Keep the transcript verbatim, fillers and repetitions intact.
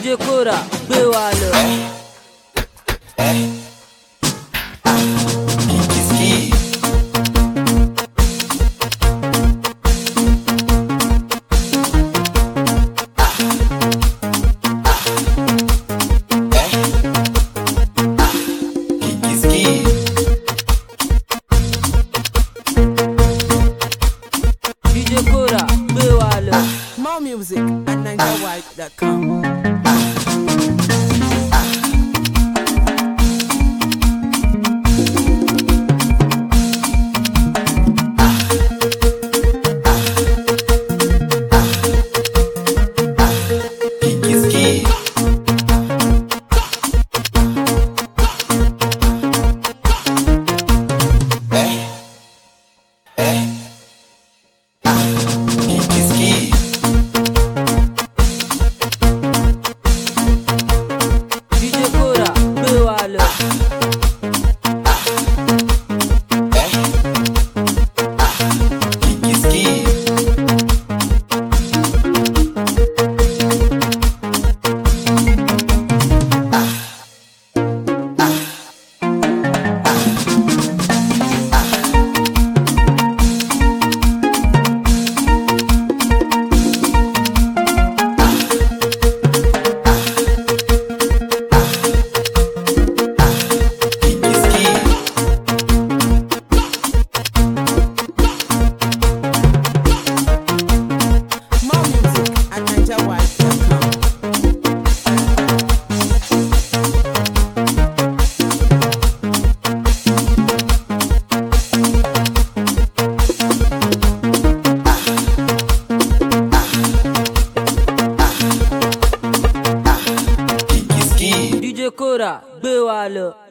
D J Kora gbé wa lọ. D J Kora gbé wa lọ. More music at niger white dot com. D J Kora gbé wa lọ.